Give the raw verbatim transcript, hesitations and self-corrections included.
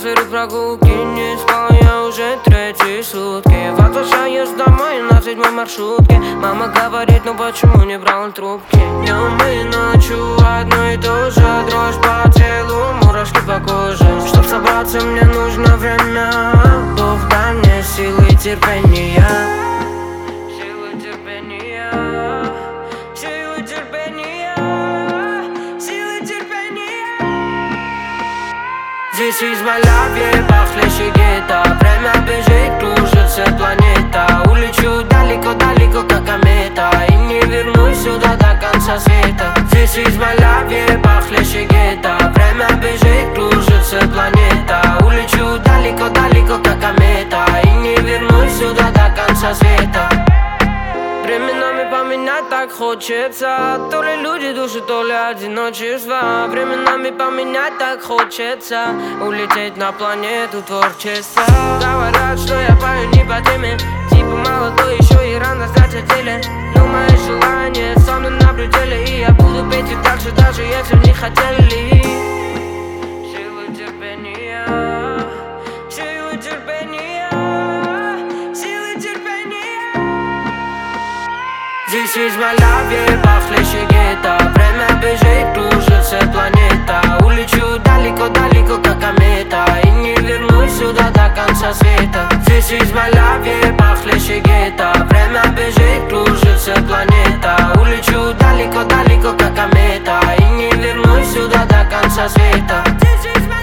лазеры, прогулки, не спал я уже третьи сутки. Возвращаюсь домой на седьмой маршрутке. Мама говорит, ну почему не брал трубки? Днем и ночью одно и то же, дрожь по телу, мурашки по коже. Чтоб собраться, мне нужно время. Бог дай мне силы и терпения. Силы терпения. Силы терпения. Силы терпения. This is my life, yeah, похлеще гетто. Время бежит, кружится планета. Улечу далеко-далеко, как комета, и не вернусь сюда до конца света. This is my life, yeah, похлеще гетто. Время бежит, кружится планета. Улечу далеко-далеко, как комета, и не вернусь сюда до конца света. Временами поменять так хочется. То ли люди души, то ли одиночество. Временами поменять так хочется. Улететь на планету творчества. Говорят, что я пою не по теме. Типа молодой, еще и рано знать о деле. Но мои желания со мной на пределе. И я буду петь и так же, даже если не хотели. Силы терпения. Силы терпения. Силы терпения. This is my life, yeah, похлеще гетто. Время бежит, кружится планета. Улечу далеко-далеко, как комета, и не вернусь сюда до конца света. This is my life, yeah, похлеще гетто. Время бежит, кружится планета. Улечу далеко-далеко, как комета, и не вернусь сюда до конца света. This is my